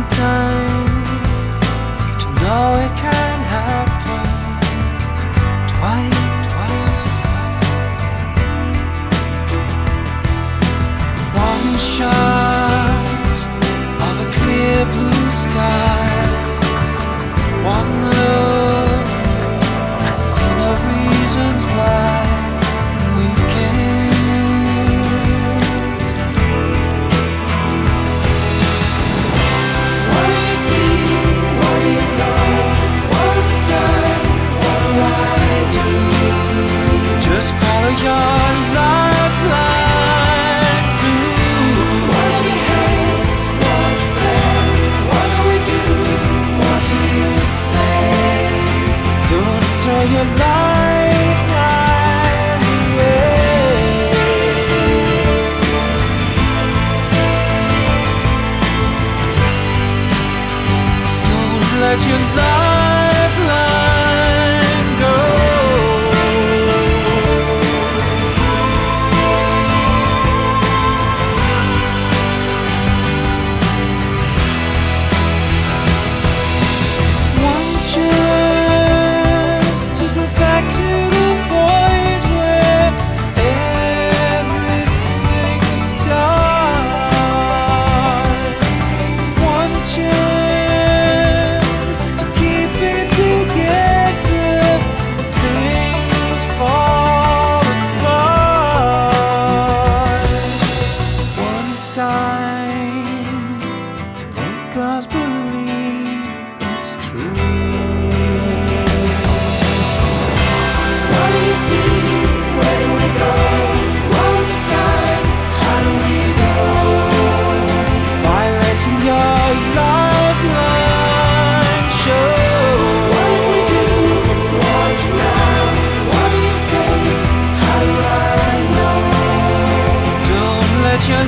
one time to know it can happen twice. One shot of a clear blue sky, one look, I see no reasons why we can't. What do you see? What do you know? One side, what do I do? Just follow your lifeline through. What are your hands? What plan? What do we do? What do you say? Don't throw your lifeline away. Don't let your lifeline go. One chance to go back to the point where everything starts. One chance to keep it together when things fall apart. One sign to make us believe it's true. What do you see? Where do we go? One side, how do we go? By letting your lifeline show. What if we do? What now? What do you say? How do I know? Don't let your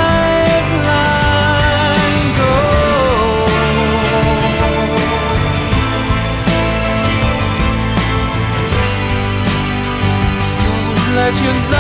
lifeline go. Don't let your